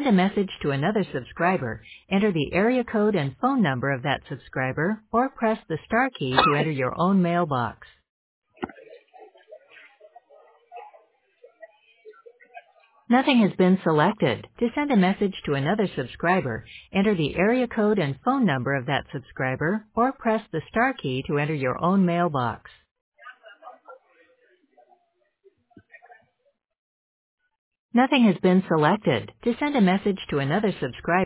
send a message to another subscriber, enter the area code and phone number of that subscriber, or press the star key to enter your own mailbox. Nothing has been selected. To send a message to another subscriber, enter the area code and phone number of that subscriber, or press the star key to enter your own mailbox. Nothing has been selected. To send a message to another subscriber,